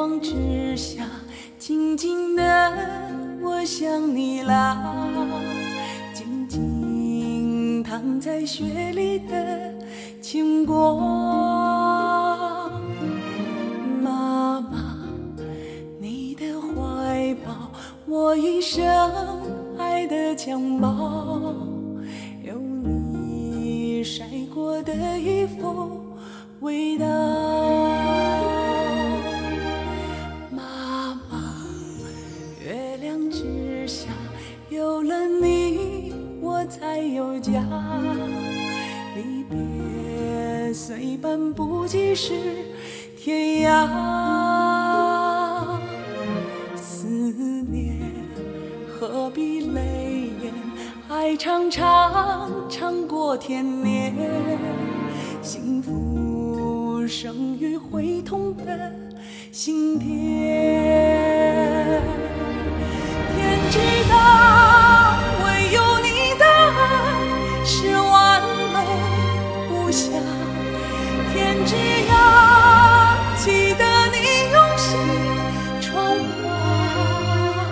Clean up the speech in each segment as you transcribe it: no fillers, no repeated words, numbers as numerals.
光之下，静静的我想你啦，静静躺在雪里的轻光。妈妈，你的怀抱，我一生爱的襁褓，有你晒过的衣服味道。妈妈，月亮之下，有了你我才有家，离别虽半步即是天涯，思念何必泪眼，爱长长长过天年，幸福生于会痛的心田。天知道唯有你的爱是完美无瑕，天知道记得你用心窗花，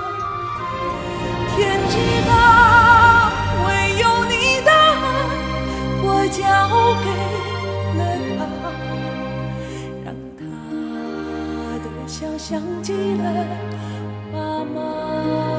天知道唯有你的爱我交给了他，让他的笑像极了妈妈。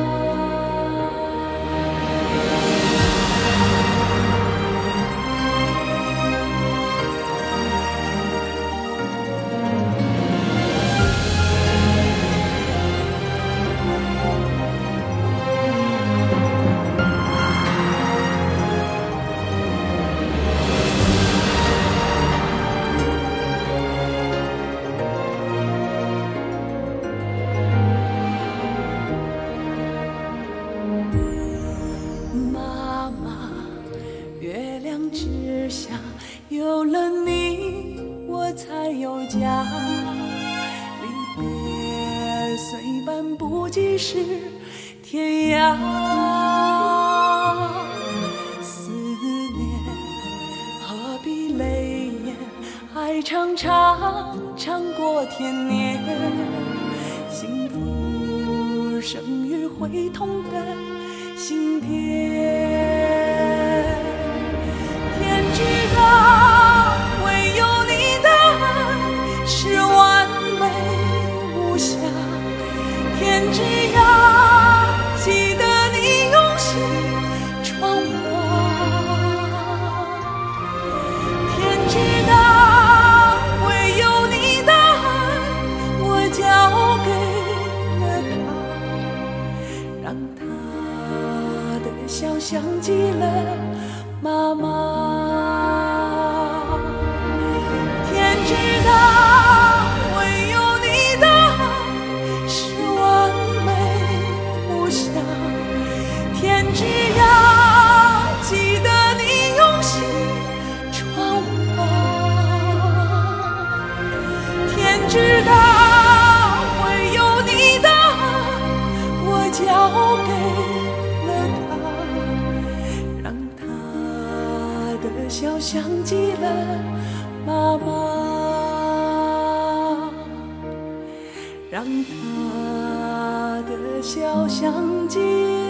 有了你我才有家，离别虽半步即是天涯，思念何必泪眼，爱长长长过天年，幸福生于会痛的心田。天知道唯有你的爱是完美无瑕，天知道记得你用心窗花，天知道唯有你的爱我交给了他，让他的笑像极了妈妈。天知道唯有你的爱是完美无瑕，天知道记得你用心窗花，天知道唯有你的爱我交给了他，让他的笑像极了妈妈，让他的笑像极了